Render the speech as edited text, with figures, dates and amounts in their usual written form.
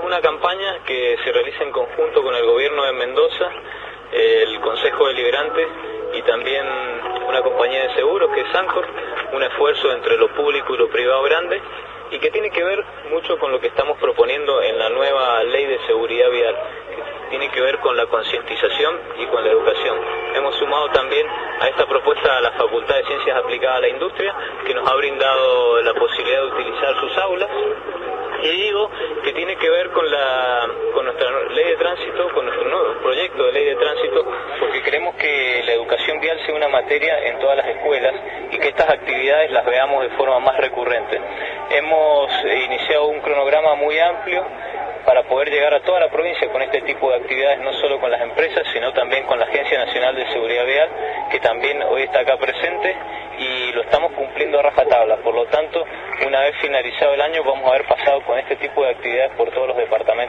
una campaña que se realiza en conjunto con el gobierno de Mendoza, el Consejo Deliberante y también una compañía de seguros que es Sancor, un esfuerzo entre lo público y lo privado grande, y que tiene que ver mucho con lo que estamos proponiendo en la nueva ley de seguridad vial, que tiene que ver con la concientización y con la educación. Hemos sumado también a esta propuesta a la Facultad de Ciencias Aplicadas a la Industria, que nos ha brindado la posibilidad de utilizar sus aulas, y digo que tiene que ver con nuestra ley de tránsito, con nuestro nuevo proyecto de ley de tránsito, porque queremos que la educación vial sea una materia en todas las escuelas y que estas actividades las veamos de forma más recurrente. Hemos iniciado un cronograma muy amplio para poder llegar a toda la provincia con este tipo de actividades, no solo con las empresas, sino también con la Agencia Nacional de Seguridad Vial, que también hoy está acá presente, y lo estamos cumpliendo a rajatabla. Por lo tanto, una vez finalizado el año, vamos a haber pasado con este tipo de actividades por todos los departamentos.